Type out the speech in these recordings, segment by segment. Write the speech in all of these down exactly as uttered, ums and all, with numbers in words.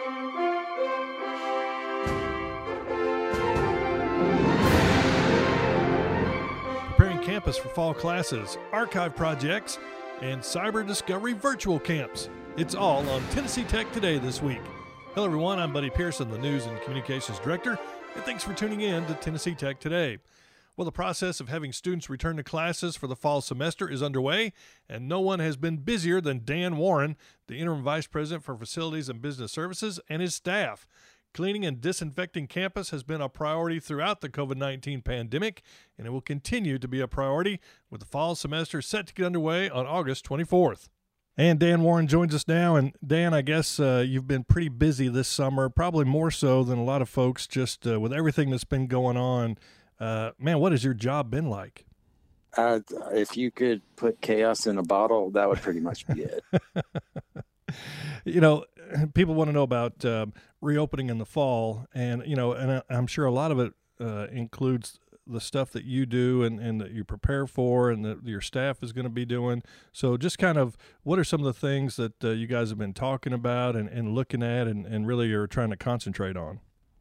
Preparing campus for fall classes, archive projects, and cyber discovery virtual camps. It's all on Tennessee Tech Today this week. Hello everyone, I'm Buddy Pearson, the News and Communications Director, and thanks for tuning in to Tennessee Tech Today. Well, the process of having students return to classes for the fall semester is underway, and no one has been busier than Dan Warren, the Interim Vice President for Facilities and Business Services, and his staff. Cleaning and disinfecting campus has been a priority throughout the COVID nineteen pandemic, and it will continue to be a priority with the fall semester set to get underway on August twenty-fourth. And Dan Warren joins us now. And Dan, I guess uh, you've been pretty busy this summer, probably more so than a lot of folks, just uh, with everything that's been going on. Uh, man, what has your job been like? Uh, if you could put chaos in a bottle, that would pretty much be it. You know, people want to know about uh, reopening in the fall, and, you know, and I'm sure a lot of it uh, includes the stuff that you do and, and that you prepare for and that your staff is going to be doing. So just kind of what are some of the things that uh, you guys have been talking about and, and looking at and, and really are trying to concentrate on?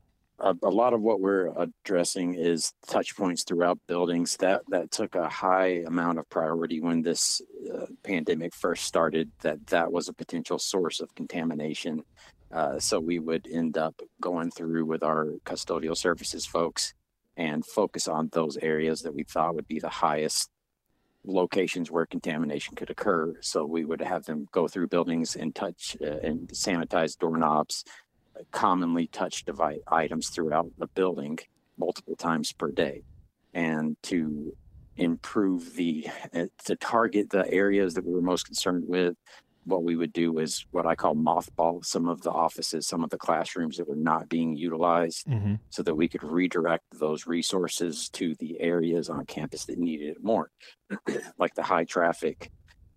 A, a lot of what we're addressing is touch points throughout buildings. That that took a high amount of priority when this uh, pandemic first started, that that was a potential source of contamination. Uh, so we would end up going through with our custodial services folks and focus on those areas that we thought would be the highest locations where contamination could occur. So we would have them go through buildings and touch uh, and sanitize doorknobs, commonly touched device items throughout the building multiple times per day. And to improve the, uh, to target the areas that we were most concerned with, what we would do is what I call mothball some of the offices, some of the classrooms that were not being utilized, mm-hmm. so that we could redirect those resources to the areas on campus that needed it more, like the high traffic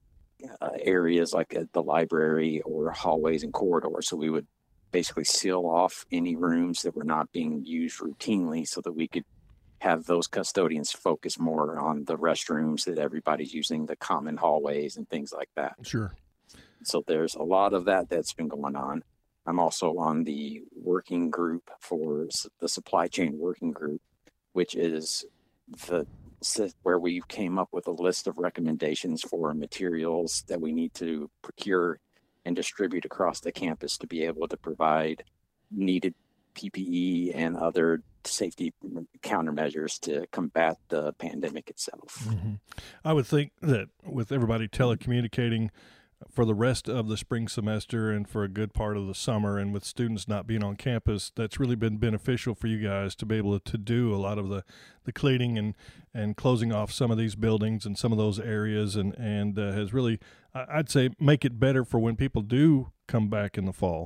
uh, areas like at the library or hallways and corridors. So we would basically seal off any rooms that were not being used routinely so that we could have those custodians focus more on the restrooms that everybody's using, the common hallways and things like that. Sure. So there's a lot of that that's been going on. I'm also on the working group for the supply chain working group, which is the where we came up with a list of recommendations for materials that we need to procure and distribute across the campus to be able to provide needed P P E and other safety countermeasures to combat the pandemic itself. Mm-hmm. I would think that with everybody telecommunicating for the rest of the spring semester and for a good part of the summer, and with students not being on campus, that's really been beneficial for you guys to be able to do a lot of the, the cleaning and, and closing off some of these buildings and some of those areas, and, and uh, has really, I'd say, make it better for when people do come back in the fall.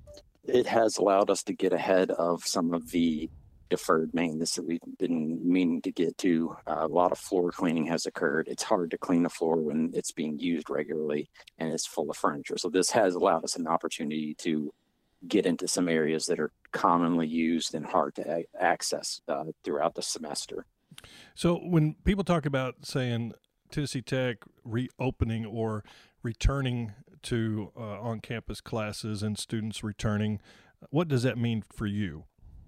It has allowed us to get ahead of some of the deferred maintenance that we've been meaning to get to. Uh, a lot of floor cleaning has occurred. It's hard to clean the floor when it's being used regularly and it's full of furniture. So this has allowed us an opportunity to get into some areas that are commonly used and hard to a- access uh, throughout the semester. So when people talk about saying Tennessee Tech reopening or returning to uh, on-campus classes and students returning, what does that mean for you?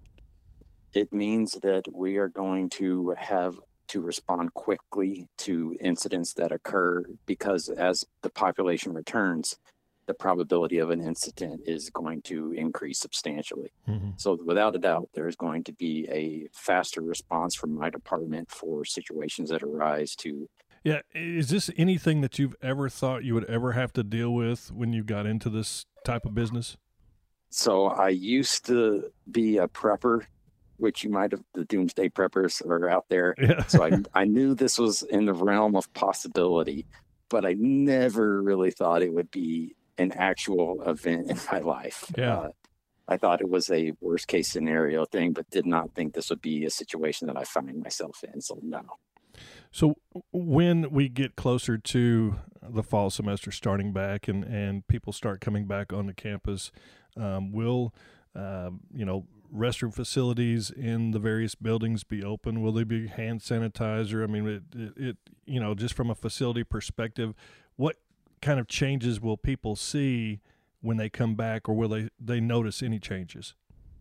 It means that we are going to have to respond quickly to incidents that occur, because as the population returns, the probability of an incident is going to increase substantially. Mm-hmm. So without a doubt, there's going to be a faster response from my department for situations that arise to. Yeah. Is this anything that you've ever thought you would ever have to deal with when you got into this type of business? So I used to be a prepper, which you might have, the doomsday preppers are out there. Yeah. So I, I knew this was in the realm of possibility, but I never really thought it would be an actual event in my life. Yeah. Uh, I thought it was a worst case scenario thing, but did not think this would be a situation that I find myself in. So no. So when we get closer to the fall semester starting back and, and people start coming back onto campus, um, will, uh, you know, restroom facilities in the various buildings be open? Will they be hand sanitizer? I mean, it, it, it, you know, just from a facility perspective, what kind of changes will people see when they come back, or will they, they notice any changes?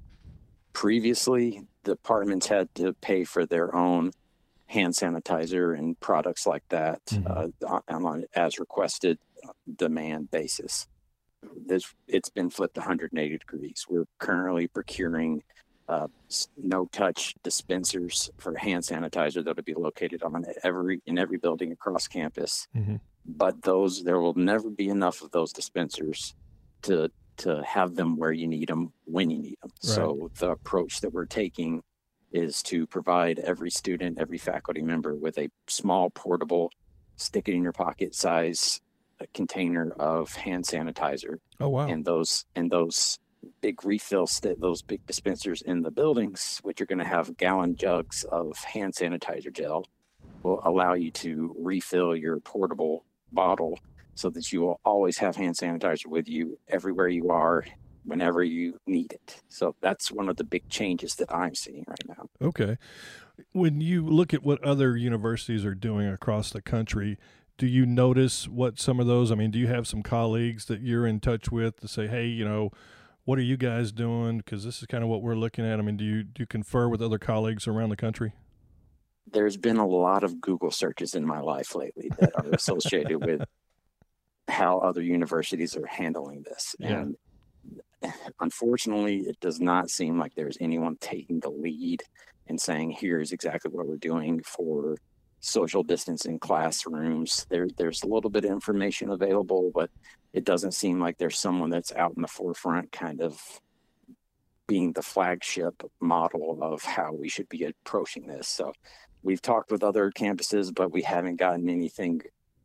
Previously, departments had to pay for their own hand sanitizer and products like that mm-hmm. uh, on, on as requested demand basis. This, it's been flipped one hundred eighty degrees. We're currently procuring uh, no-touch dispensers for hand sanitizer that'll be located on every in every building across campus. Mm-hmm. But those there will never be enough of those dispensers to to have them where you need them when you need them. Right. So the approach that we're taking is to provide every student, every faculty member with a small, portable, stick it in your pocket size container of hand sanitizer. Oh, wow. And those and those big refills, those big dispensers in the buildings, which are going to have gallon jugs of hand sanitizer gel, will allow you to refill your portable bottle so that you will always have hand sanitizer with you everywhere you are, whenever you need it. So that's one of the big changes that I'm seeing right now. Okay. When you look at what other universities are doing across the country, do you notice what some of those, I mean, do you have some colleagues that you're in touch with to say, hey, you know, what are you guys doing? Because this is kind of what we're looking at. I mean, do you, do you confer with other colleagues around the country? There's been a lot of Google searches in my life lately that are associated with how other universities are handling this. Yeah. And unfortunately, it does not seem like there's anyone taking the lead and saying, here's exactly what we're doing for social distancing classrooms. There, there's a little bit of information available, but it doesn't seem like there's someone that's out in the forefront kind of being the flagship model of how we should be approaching this. So we've talked with other campuses, but we haven't gotten anything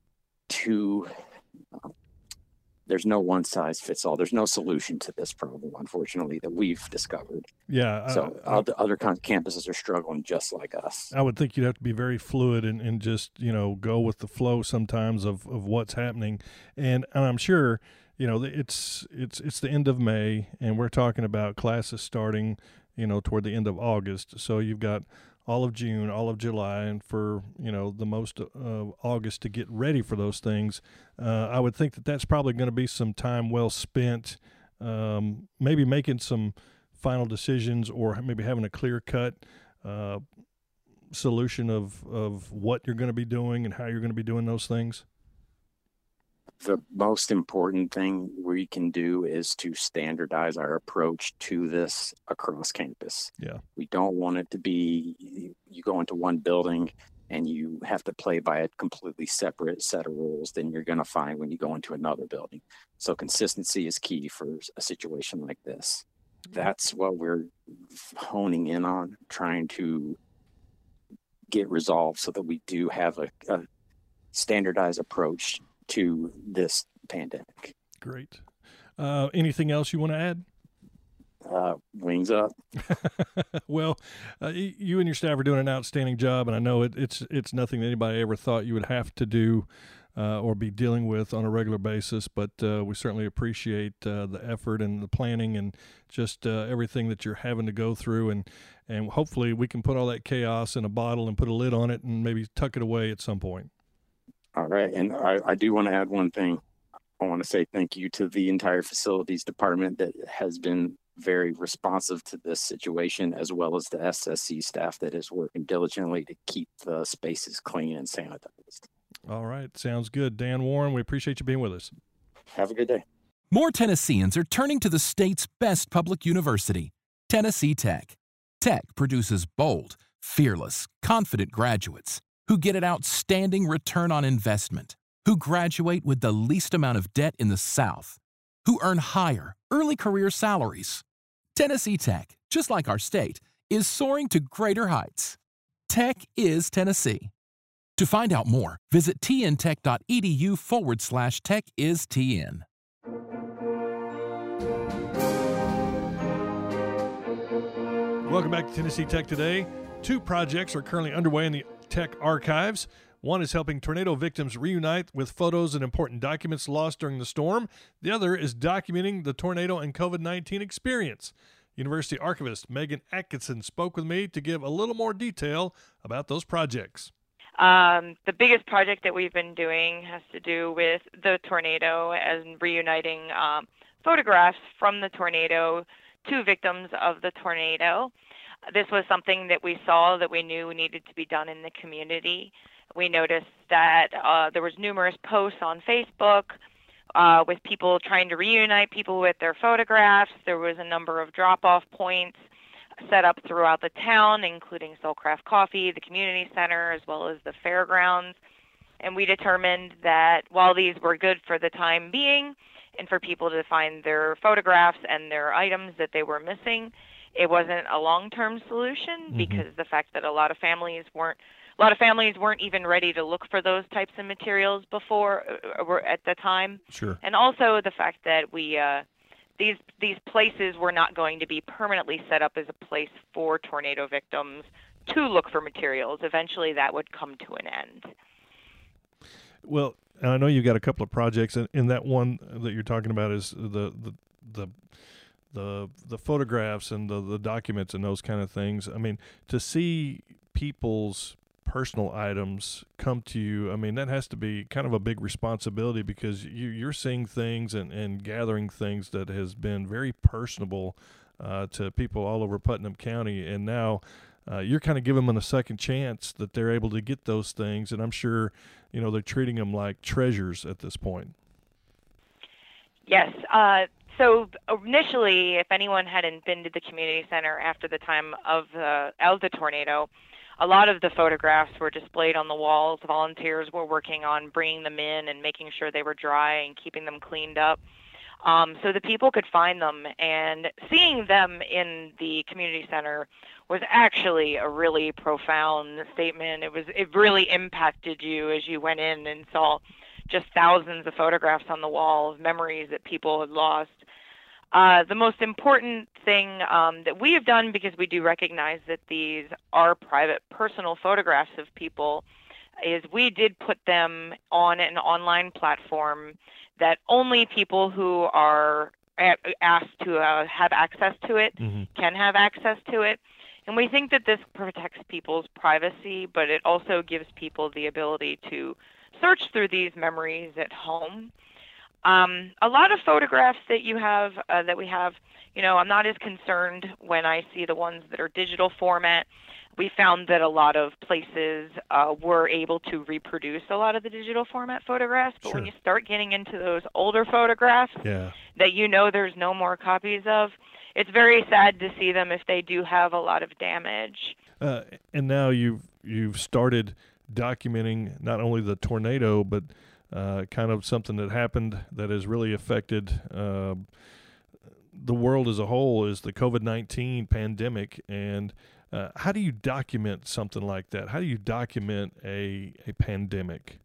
too uh, there's no one size fits all. There's no solution to this problem, unfortunately, that we've discovered. Yeah. So I, I, other, other campuses are struggling just like us. I would think you'd have to be very fluid and, and just, you know, go with the flow sometimes of, of what's happening. And, and I'm sure, you know, it's, it's, it's the end of May and we're talking about classes starting, you know, toward the end of August. So you've got all of June, all of July, and for, you know, the most of August to get ready for those things. Uh, I would think that that's probably going to be some time well spent, um, maybe making some final decisions or maybe having a clear-cut uh, solution of, of what you're going to be doing and how you're going to be doing those things. The most important thing we can do is to standardize our approach to this across campus. Yeah. We don't want it to be you go into one building and you have to play by a completely separate set of rules than you're going to find when you go into another building. So consistency is key for a situation like this. That's what we're honing in on, trying to get resolved so that we do have a, a standardized approach to this pandemic. Great. Uh, anything else you want to add? Uh, wings up. Well, uh, you and your staff are doing an outstanding job, and I know it, it's it's nothing that anybody ever thought you would have to do uh, or be dealing with on a regular basis, but uh, we certainly appreciate uh, the effort and the planning and just uh, everything that you're having to go through, and, and hopefully we can put all that chaos in a bottle and put a lid on it and maybe tuck it away at some point. All right. And I, I do want to add one thing. I want to say thank you to the entire facilities department that has been very responsive to this situation, as well as the S S C staff that is working diligently to keep the spaces clean and sanitized. All right. Sounds good. Dan Warren, we appreciate you being with us. Have a good day. More Tennesseans are turning to the state's best public university, Tennessee Tech. Tech produces bold, fearless, confident graduates who get an outstanding return on investment, who graduate with the least amount of debt in the South, who earn higher, early career salaries. Tennessee Tech, just like our state, is soaring to greater heights. Tech is Tennessee. To find out more, visit tntech.edu forward slash tech is TN. Welcome back to Tennessee Tech Today. Two projects are currently underway in the Tech archives. One is helping tornado victims reunite with photos and important documents lost during the storm. The other is documenting the tornado and COVID nineteen experience. University archivist Megan Atkinson spoke with me to give a little more detail about those projects. Um, the biggest project that we've been doing has to do with the tornado and reuniting um, photographs from the tornado to victims of the tornado. This was something that we saw that we knew needed to be done in the community. We noticed that uh, there was numerous posts on Facebook uh, with people trying to reunite people with their photographs. There was a number of drop-off points set up throughout the town, including Soulcraft Coffee, the community center, as well as the fairgrounds. And we determined that while these were good for the time being and for people to find their photographs and their items that they were missing, it wasn't a long-term solution mm-hmm. because the fact that a lot of families weren't a lot of families weren't even ready to look for those types of materials before uh, were at the time. Sure. And also the fact that we uh, these these places were not going to be permanently set up as a place for tornado victims to look for materials. Eventually, that would come to an end. Well, I know you've got a couple of projects, and, and that one that you're talking about is the the the the, the photographs and the, the documents and those kind of things. I mean, to see people's personal items come to you, I mean, that has to be kind of a big responsibility because you, you're seeing things and, and gathering things that has been very personable uh, to people all over Putnam County, and now uh, you're kind of giving them a second chance that they're able to get those things, and I'm sure, you know, they're treating them like treasures at this point. Yes. Uh, so initially, if anyone hadn't been to the community center after the time of the, of the tornado, a lot of the photographs were displayed on the walls. Volunteers were working on bringing them in and making sure they were dry and keeping them cleaned up um, so that people could find them. And seeing them in the community center was actually a really profound statement. It was it really impacted you as you went in and saw just thousands of photographs on the wall of memories that people had lost. Uh, the most important thing um, that we have done, because we do recognize that these are private, personal photographs of people, is we did put them on an online platform that only people who are asked to uh, have access to it mm-hmm. can have access to it. And we think that this protects people's privacy, but it also gives people the ability to search through these memories at home. Um, a lot of photographs that you have, uh, that we have, you know, I'm not as concerned when I see the ones that are digital format. We found that a lot of places uh, were able to reproduce a lot of the digital format photographs, but sure. when you start getting into those older photographs yeah. that you know there's no more copies of, it's very sad to see them if they do have a lot of damage. Uh, and now you've you've started documenting not only the tornado, but uh, kind of something that happened that has really affected uh, the world as a whole, is the COVID nineteen pandemic. And uh, how do you document something like that? How do you document a a pandemic?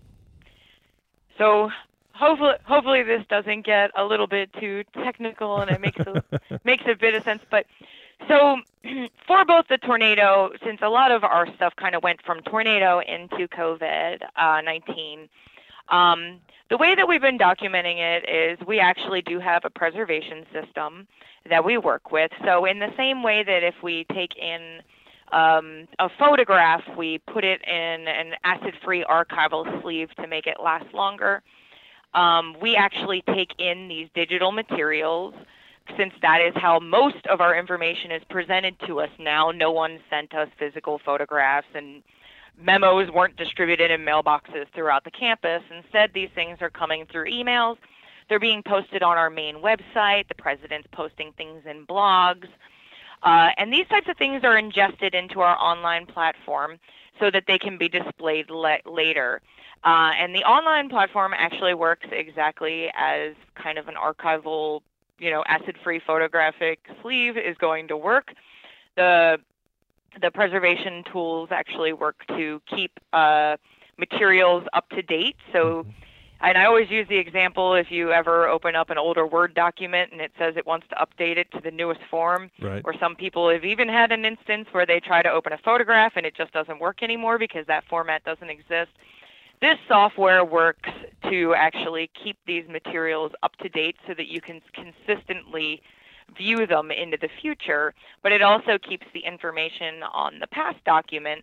So hopefully, hopefully this doesn't get a little bit too technical, and it makes a, makes a bit of sense. But so for both the tornado, since a lot of our stuff kind of went from tornado into COVID nineteen, um, the way that we've been documenting it is we actually do have a preservation system that we work with. So in the same way that if we take in um, a photograph, we put it in an acid-free archival sleeve to make it last longer, um, we actually take in these digital materials. Since that is how most of our information is presented to us now, no one sent us physical photographs, and memos weren't distributed in mailboxes throughout the campus. Instead, these things are coming through emails. They're being posted on our main website. The president's posting things in blogs. Uh, and these types of things are ingested into our online platform so that they can be displayed le- later. Uh, and the online platform actually works exactly as kind of an archival, you know, acid-free photographic sleeve is going to work. The the preservation tools actually work to keep uh, materials up to date. So, and I always use the example, if you ever open up an older Word document and it says it wants to update it to the newest form, right. or some people have even had an instance where they try to open a photograph and it just doesn't work anymore because that format doesn't exist. This software works to actually keep these materials up to date so that you can consistently view them into the future, but it also keeps the information on the past document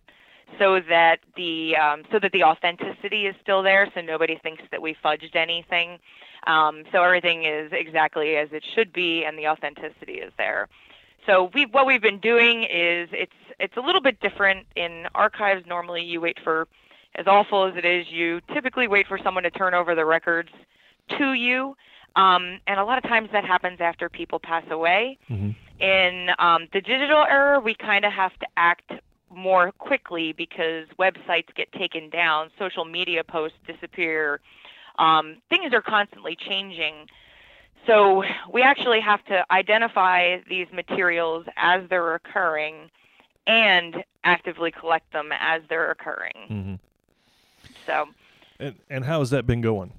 so that the um, so that the authenticity is still there, so nobody thinks that we fudged anything. Um, so everything is exactly as it should be, and the authenticity is there. So we what we've been doing is it's it's a little bit different in archives. Normally, you wait for, as awful as it is, you typically wait for someone to turn over the records to you, um, and a lot of times that happens after people pass away. Mm-hmm. In um, the digital era, we kind of have to act more quickly because websites get taken down, social media posts disappear, um, things are constantly changing. So we actually have to identify these materials as they're occurring and actively collect them as they're occurring. Mm-hmm. So, and, and how has that been going?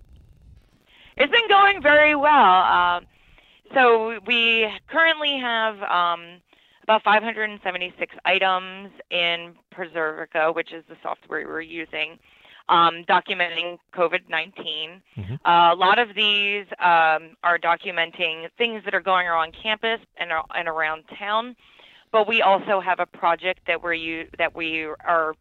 It's been going very well. Uh, so we currently have um, about five hundred seventy-six items in Preservica, which is the software we're using, um, documenting COVID nineteen. Mm-hmm. Uh, a lot of these um, are documenting things that are going on on campus and, and around town, but we also have a project that we're u- that we are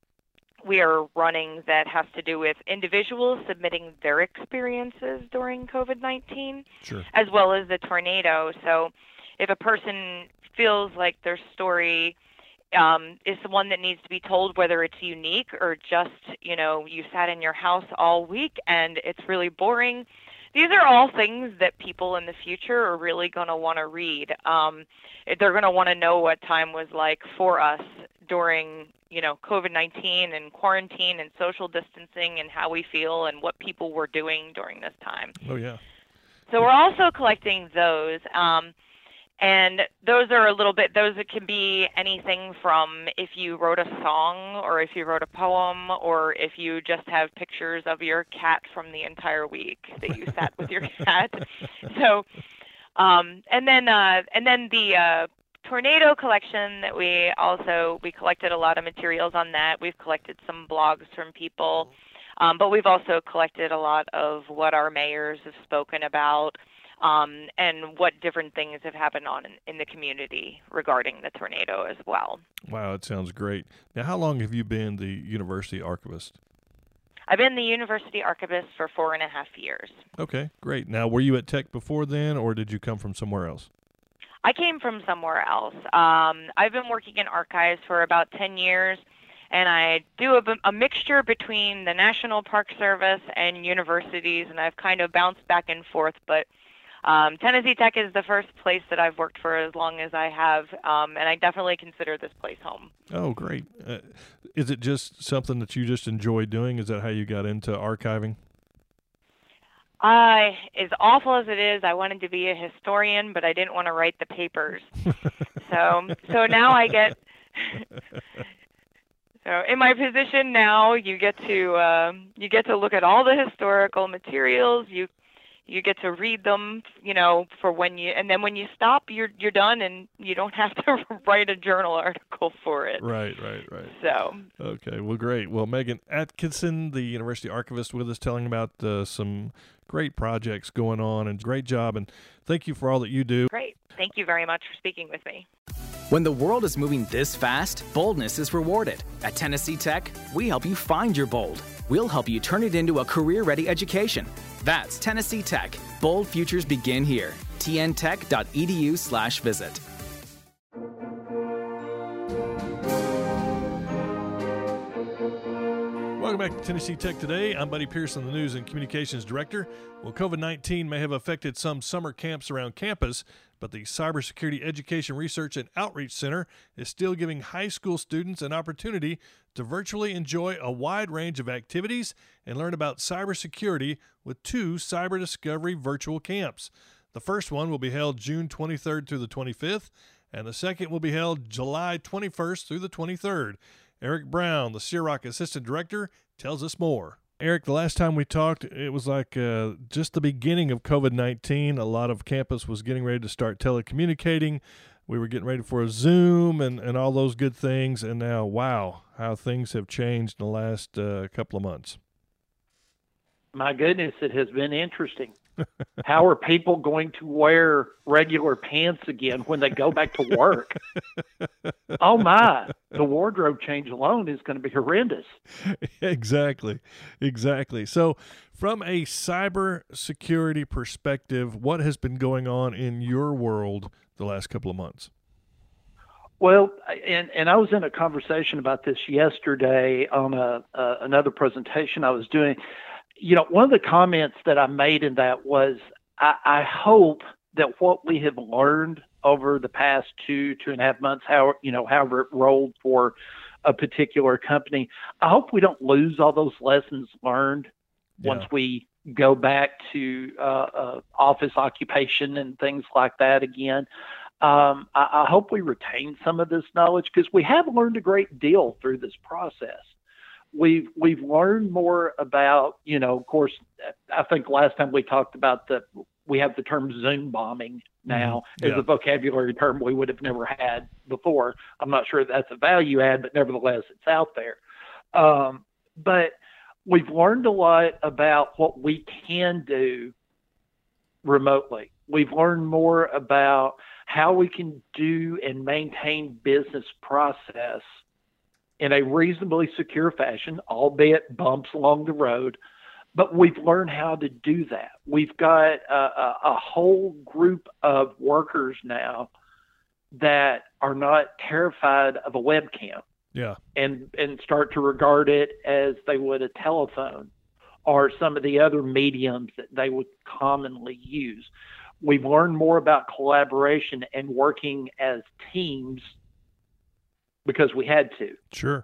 we are running that has to do with individuals submitting their experiences during COVID nineteen, Sure. as well as the tornado. So if a person feels like their story um, is the one that needs to be told, whether it's unique or just, you know, you sat in your house all week and it's really boring, these are all things that people in the future are really going to want to read. Um, they're going to want to know what time was like for us during, you know, COVID nineteen and quarantine and social distancing and how we feel and what people were doing during this time. Oh, yeah. So we're also collecting those. Um, and those are a little bit, those can be anything from if you wrote a song or if you wrote a poem or if you just have pictures of your cat from the entire week that you sat with your cat. So, um, and then, uh, and then the, uh, tornado collection that we also, we collected a lot of materials on that. We've collected some blogs from people, um, but we've also collected a lot of what our mayors have spoken about, um, and what different things have happened on in, in the community regarding the tornado as well. Wow, that sounds great. Now, how long have you been the university archivist? I've been the university archivist for four and a half years. Okay, great. Now, were you at Tech before then, or did you come from somewhere else? I came from somewhere else. Um, I've been working in archives for about ten years, and I do a, a mixture between the National Park Service and universities, and I've kind of bounced back and forth, but um, Tennessee Tech is the first place that I've worked for as long as I have, um, and I definitely consider this place home. Oh, great. Uh, is it just something that you just enjoy doing? Is that how you got into archiving? I, as awful as it is, I wanted to be a historian, but I didn't want to write the papers. so, so now I get. So in my position now, you get to um, you get to look at all the historical materials. You you get to read them, you know, for when you, and then when you stop, you're you're done, and you don't have to write a journal article for it. Right, right, right. So. Okay, well, great. Well, Megan Atkinson, the university archivist, with us, telling about uh, some great projects going on, and great job, and thank you for all that you do. Great. Thank you very much for speaking with me. When the world is moving this fast, boldness is rewarded. At Tennessee Tech, we help you find your bold. We'll help you turn it into a career-ready education. That's Tennessee Tech. Bold futures begin here. T N tech dot e d u slash visit. Welcome back to Tennessee Tech Today. I'm Buddy Pearson, the News and Communications Director. Well, COVID nineteen may have affected some summer camps around campus, but the Cybersecurity Education Research and Outreach Center is still giving high school students an opportunity to virtually enjoy a wide range of activities and learn about cybersecurity with two Cyber Discovery virtual camps. The first one will be held June twenty-third through the twenty-fifth, and the second will be held July twenty-first through the twenty-third. Eric Brown, the C I R O C Assistant Director, tells us more. Eric, the last time we talked, it was like uh, just the beginning of COVID nineteen. A lot of campus was getting ready to start telecommunicating. We were getting ready for a Zoom and, and all those good things. And now, wow, how things have changed in the last uh, couple of months. My goodness, it has been interesting. How are people going to wear regular pants again when they go back to work? Oh my, the wardrobe change alone is going to be horrendous. Exactly. Exactly. So from a cybersecurity perspective, what has been going on in your world the last couple of months? Well, and, and I was in a conversation about this yesterday on a, uh, another presentation I was doing. You know, one of the comments that I made in that was, I, I hope that what we have learned over the past two, two and a half months, how, you know, however it rolled for a particular company, I hope we don't lose all those lessons learned yeah. once we go back to uh, uh, office occupation and things like that again. Um, I, I hope we retain some of this knowledge because we have learned a great deal through this process. We've we've learned more about, you know, of course, I think last time we talked about the, we have the term Zoom bombing now mm-hmm. yeah. as a vocabulary term we would have never had before. I'm not sure that's a value add, but nevertheless, it's out there. Um, but we've learned a lot about what we can do remotely. We've learned more about how we can do and maintain business process in a reasonably secure fashion, albeit bumps along the road, but we've learned how to do that. We've got a, a, a whole group of workers now that are not terrified of a webcam yeah. and, and start to regard it as they would a telephone or some of the other mediums that they would commonly use. We've learned more about collaboration and working as teams because we had to. Sure.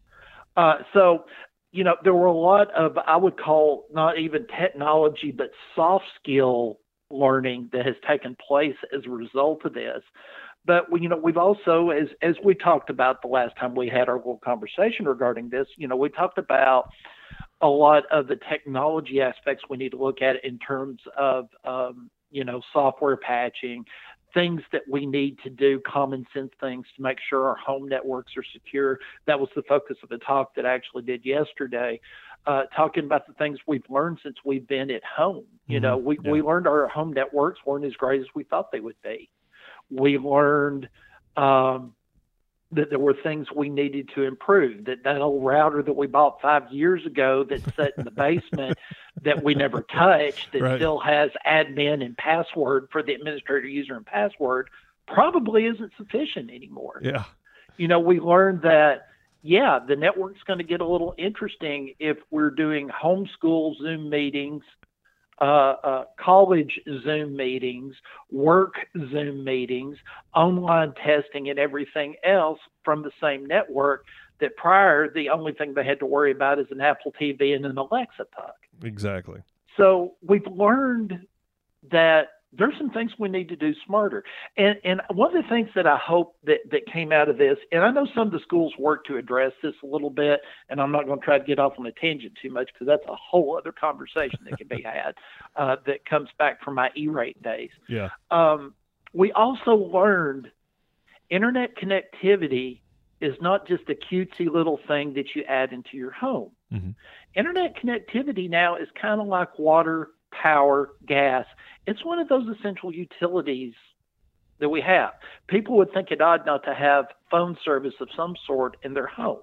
Uh, so, you know, there were a lot of, I would call not even technology, but soft skill learning that has taken place as a result of this. But, you know, we've also, as, as we talked about the last time we had our little conversation regarding this, you know, we talked about a lot of the technology aspects we need to look at in terms of, um, you know, software patching, things that we need to do, common sense things to make sure our home networks are secure. That was the focus of a talk that I actually did yesterday, uh, talking about the things we've learned since we've been at home. You mm-hmm. know, we, yeah. we learned our home networks weren't as great as we thought they would be. We learned um, that there were things we needed to improve, that that old router that we bought five years ago that sat in the basement that we never touched, that right. still has admin and password for the administrator, user, and password, probably isn't sufficient anymore. Yeah. You know, we learned that, yeah, the network's going to get a little interesting if we're doing homeschool Zoom meetings, uh, uh, college Zoom meetings, work Zoom meetings, online testing, and everything else from the same network that prior, the only thing they had to worry about is an Apple T V and an Alexa puck. Exactly. So we've learned that there's some things we need to do smarter. And and one of the things that I hope that, that came out of this, and I know some of the schools work to address this a little bit, and I'm not going to try to get off on a tangent too much because that's a whole other conversation that can be had uh, that comes back from my E-rate days. Yeah. Um, we also learned internet connectivity is not just a cutesy little thing that you add into your home. Mm-hmm. Internet connectivity now is kind of like water, power, gas. It's one of those essential utilities that we have. People would think it odd not to have phone service of some sort in their home.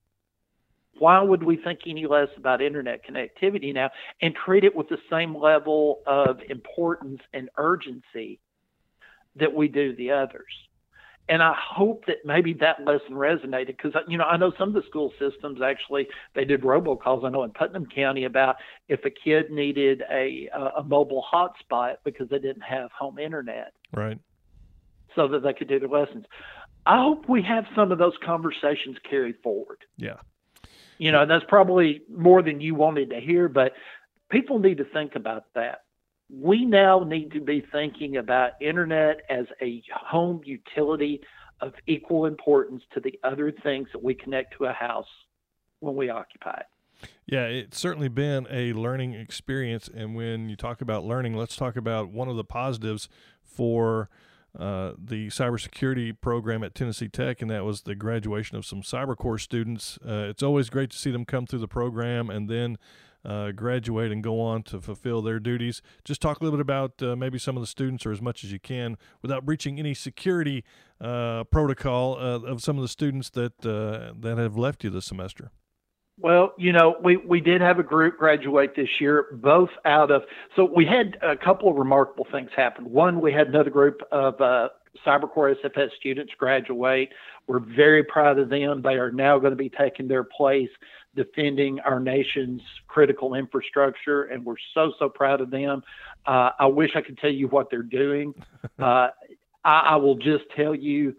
Why would we think any less about internet connectivity now and treat it with the same level of importance and urgency that we do the others? And I hope that maybe that lesson resonated because, you know, I know some of the school systems actually, they did robocalls, I know in Putnam County, about if a kid needed a, a mobile hotspot because they didn't have home internet. Right. So that they could do their lessons. I hope we have some of those conversations carried forward. Yeah. You know, that's probably more than you wanted to hear, but people need to think about that. We now need to be thinking about internet as a home utility of equal importance to the other things that we connect to a house when we occupy it. Yeah, it's certainly been a learning experience. And when you talk about learning, let's talk about one of the positives for uh, the cybersecurity program at Tennessee Tech, and that was the graduation of some CyberCore students. Uh, it's always great to see them come through the program and then uh, graduate and go on to fulfill their duties. Just talk a little bit about uh, maybe some of the students, or as much as you can, without breaching any security uh, protocol uh, of some of the students that uh, that have left you this semester. Well, you know, we, we did have a group graduate this year, both out of, so we had a couple of remarkable things happen. One, we had another group of uh, CyberCore S F S students graduate. We're very proud of them. They are now going to be taking their place defending our nation's critical infrastructure, and we're so, so proud of them. Uh, I wish I could tell you what they're doing. Uh, I, I will just tell you,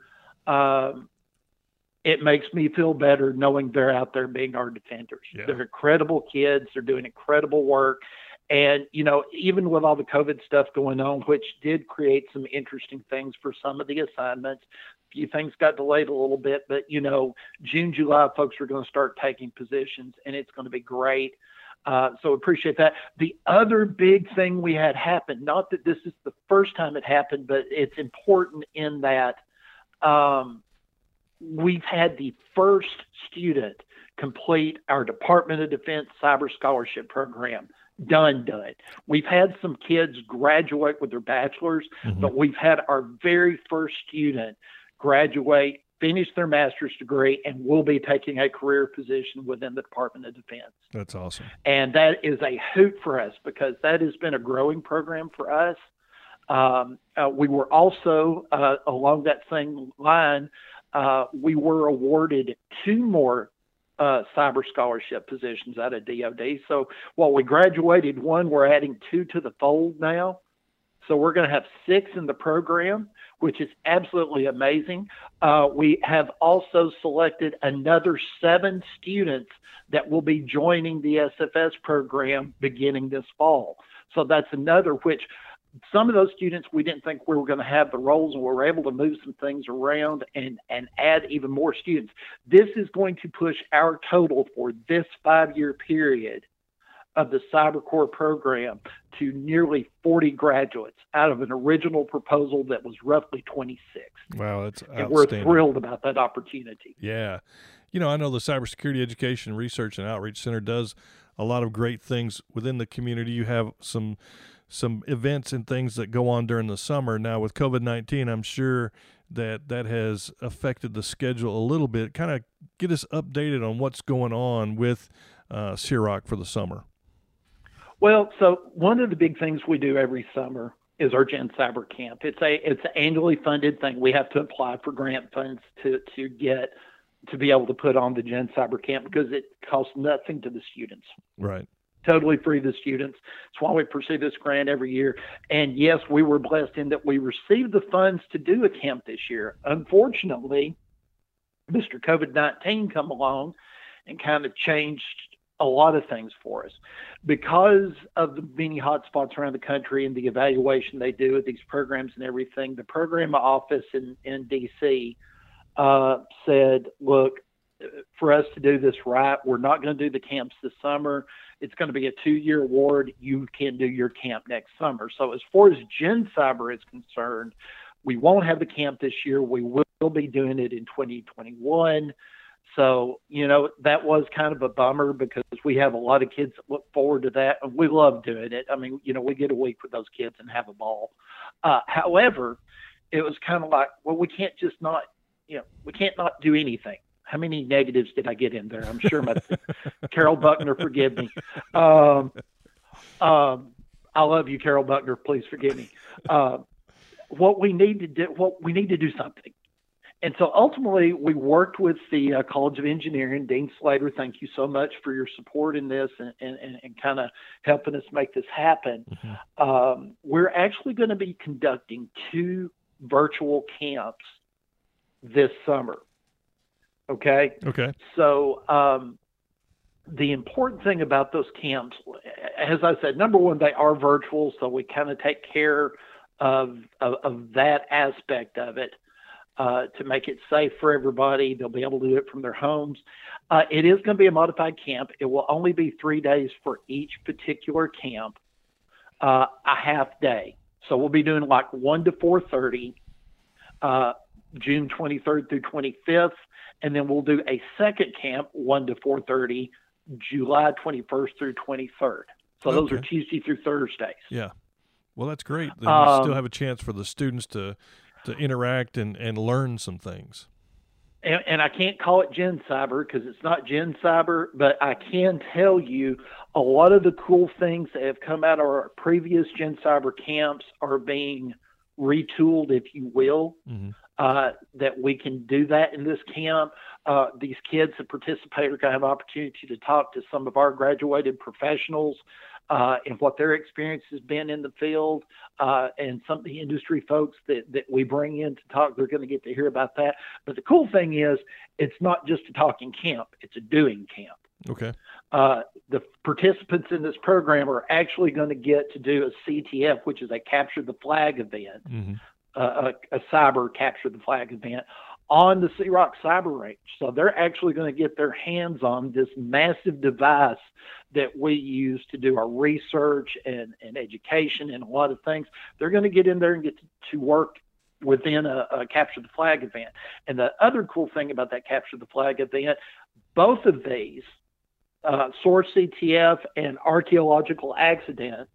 um, it makes me feel better knowing they're out there being our defenders. Yeah. They're incredible kids. They're doing incredible work. And, you know, even with all the COVID stuff going on, which did create some interesting things for some of the assignments, a few things got delayed a little bit, but, you know, June, July, folks are going to start taking positions, and it's going to be great. Uh, so appreciate that. The other big thing we had happen, not that this is the first time it happened, but it's important in that, um, we've had the first student complete our Department of Defense Cyber Scholarship Program. Done, done. We've had some kids graduate with their bachelor's, mm-hmm. but we've had our very first student graduate, finish their master's degree, and will be taking a career position within the Department of Defense. That's awesome. And that is a hoot for us, because that has been a growing program for us. Um, uh, we were also, uh, along that same line, Uh, we were awarded two more uh, cyber scholarship positions out of D O D. So while we graduated one, we're adding two to the fold now. So we're going to have six in the program, which is absolutely amazing. Uh, we have also selected another seven students that will be joining the S F S program beginning this fall. So that's another, which some of those students, we didn't think we were going to have the roles, and we were able to move some things around and, and add even more students. This is going to push our total for this five-year period of the CyberCore program to nearly forty graduates out of an original proposal that was roughly twenty-six. Wow, that's outstanding. And we're thrilled about that opportunity. Yeah. You know, I know the Cybersecurity Education Research and Outreach Center does a lot of great things within the community. You have some some events and things that go on during the summer. Now with COVID nineteen, I'm sure that that has affected the schedule a little bit. Kind of get us updated on what's going on with uh, C R O C for the summer. Well, so one of the big things we do every summer is our Gen Cyber Camp. It's a it's an annually funded thing. We have to apply for grant funds to to get to be able to put on the Gen Cyber Camp, because it costs nothing to the students. Right. Totally free to the students. That's why we pursue this grant every year. And yes, we were blessed in that we received the funds to do a camp this year. Unfortunately, Mister COVID nineteen come along and kind of changed a lot of things for us. Because of the many hotspots around the country and the evaluation they do of these programs and everything, the program office in, in D C uh, said, look, for us to do this right, we're not going to do the camps this summer. It's going to be a two-year award. You can do your camp next summer. So as far as Gen Cyber is concerned, we won't have the camp this year. We will be doing it in twenty twenty-one. So, you know, that was kind of a bummer, because we have a lot of kids that look forward to that, and we love doing it. I mean, you know, we get a week with those kids and have a ball. Uh, however, it was kind of like, well, we can't just not, you know, we can't not do anything. How many negatives did I get in there? I'm sure my Carol Buckner, forgive me. Um, um, I love you, Carol Buckner. Please forgive me. Uh, what we need to do, what we need to do something. And so ultimately, we worked with the uh, College of Engineering. Dean Slater, thank you so much for your support in this and, and, and kind of helping us make this happen. Mm-hmm. Um, we're actually going to be conducting two virtual camps this summer. Okay. Okay. So um, the important thing about those camps, as I said, number one, they are virtual, so we kind of take care of, of of that aspect of it uh, to make it safe for everybody. They'll be able to do it from their homes. Uh, it is going to be a modified camp. It will only be three days for each particular camp, uh, a half day. So we'll be doing like one to four thirty, uh, June twenty-third through twenty-fifth. And then we'll do a second camp, one to four thirty, July twenty-first through twenty-third. So okay. those are Tuesday through Thursdays. Yeah. Well, that's great. Then um, you still have a chance for the students to, to interact and, and learn some things. And, and I can't call it Gen Cyber because it's not Gen Cyber, but I can tell you a lot of the cool things that have come out of our previous Gen Cyber camps are being retooled, if you will, mm-hmm. uh, that we can do that in this camp. Uh, these kids that participate are going to have opportunity to talk to some of our graduated professionals uh, and what their experience has been in the field, uh, and some of the industry folks that, that we bring in to talk, they're going to get to hear about that. But the cool thing is it's not just a talking camp, it's a doing camp. Okay. Uh, the participants in this program are actually going to get to do a C T F, which is a capture the flag event, mm-hmm. uh, a, a cyber capture the flag event on the Sea Rock Cyber Range. So they're actually going to get their hands on this massive device that we use to do our research and, and education and a lot of things. They're going to get in there and get to, to work within a, a capture the flag event. And the other cool thing about that capture the flag event, both of these, uh, SOAR C T F and archaeological accident,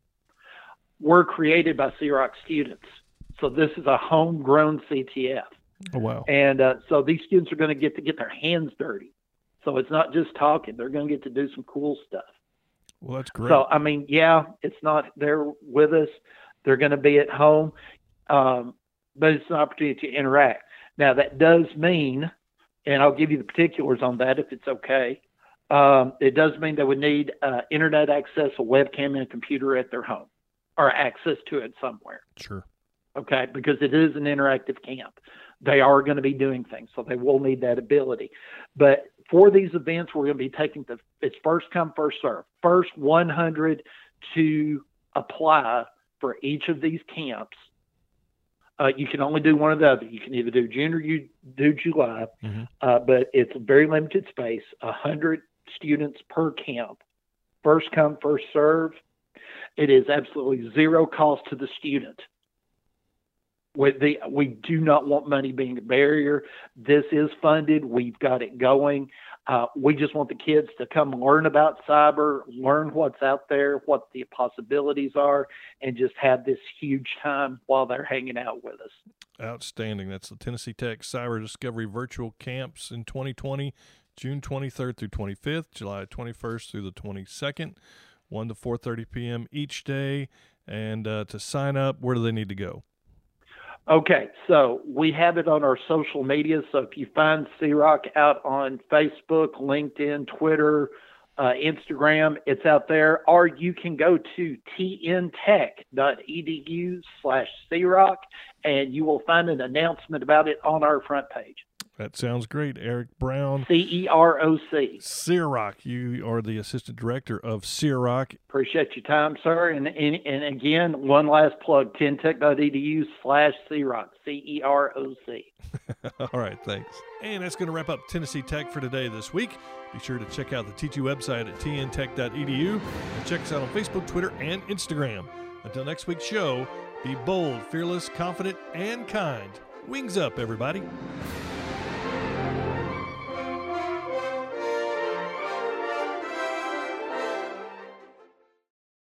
were created by Sea Rock students. So this is a homegrown C T F. Oh, wow. And uh, so these students are going to get to get their hands dirty. So it's not just talking. They're going to get to do some cool stuff. Well, that's great. So, I mean, yeah, it's not there with us. They're going to be at home, um, but it's an opportunity to interact. Now, that does mean, and I'll give you the particulars on that if it's okay, um, it does mean they would need uh, internet access, a webcam, and a computer at their home, or access to it somewhere. Sure. Okay, because it is an interactive camp. They are going to be doing things, so they will need that ability. But for these events, we're going to be taking the, it's first come, first serve. First one hundred to apply for each of these camps. Uh, you can only do one or the other. You can either do June or you do July, mm-hmm. uh, but it's a very limited space, one hundred students per camp. First come, first serve. It is absolutely zero cost to the student. With the, we do not want money being a barrier. This is funded. We've got it going. Uh, we just want the kids to come learn about cyber, learn what's out there, what the possibilities are, and just have this huge time while they're hanging out with us. Outstanding. That's the Tennessee Tech Cyber Discovery Virtual Camps in twenty twenty, June twenty-third through twenty-fifth, July twenty-first through the twenty-second, one to four thirty p.m. each day. And uh, to sign up, where do they need to go? Okay, so we have it on our social media. So if you find Sea Rock out on Facebook, LinkedIn, Twitter, uh, Instagram, it's out there. Or you can go to tntech.edu slash Sea Rock, and you will find an announcement about it on our front page. That sounds great. Eric Brown. C E R O C. Sea Rock. You are the Assistant Director of Sea Rock. Appreciate your time, sir. And and, and again, one last plug, tentech.edu slash Sea Rock. C E R O C. All right, thanks. And that's going to wrap up Tennessee Tech for today this week. Be sure to check out the T two website at t n tech dot e d u and check us out on Facebook, Twitter, and Instagram. Until next week's show, be bold, fearless, confident, and kind. Wings up, everybody.